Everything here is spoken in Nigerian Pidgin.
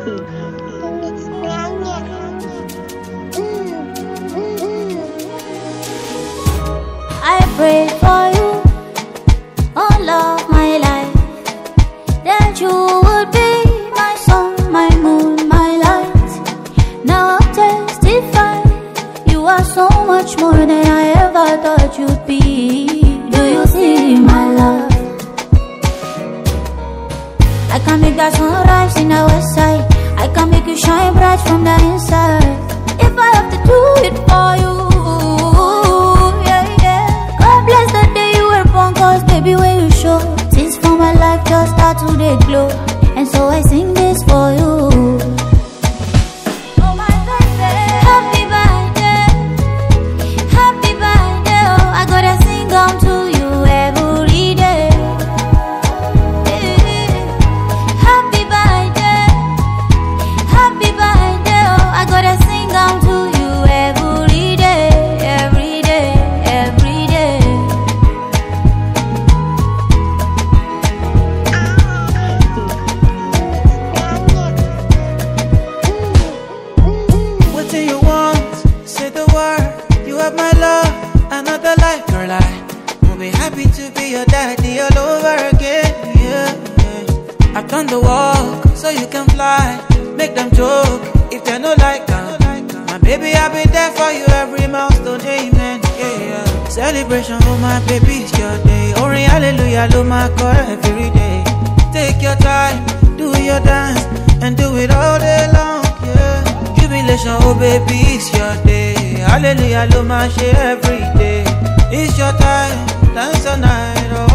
I prayed for you all of my life, that you would be my sun, my moon, my light. Now I'll testify, you are so much more than I ever thought you'd be. Do you see my love? I can make that sunrise in the west side, I can make you shine bright from the inside. If I have to do it for you, bless the day you were born, cause baby when you show, things for my life just start to they glow. And so I sing this for you. Oh my baby, happy birthday, oh, I gotta sing on to you every day. Happy birthday, oh, I gotta sing on to you every day, every day, every day. My love, another life, girl, I will be happy to be your daddy all over again, yeah. I've done the walk, so you can fly, make them joke, if they no like my baby, I'll be there for you every milestone, amen, yeah. Celebration, oh my baby, it's your day, Ori, hallelujah, lo my God, every day. Take your time, do your dance, and do it all day long, yeah. Jubilation, oh baby, it's your day. Hallelujah, lo my share every day. It's your time, dance all night, oh.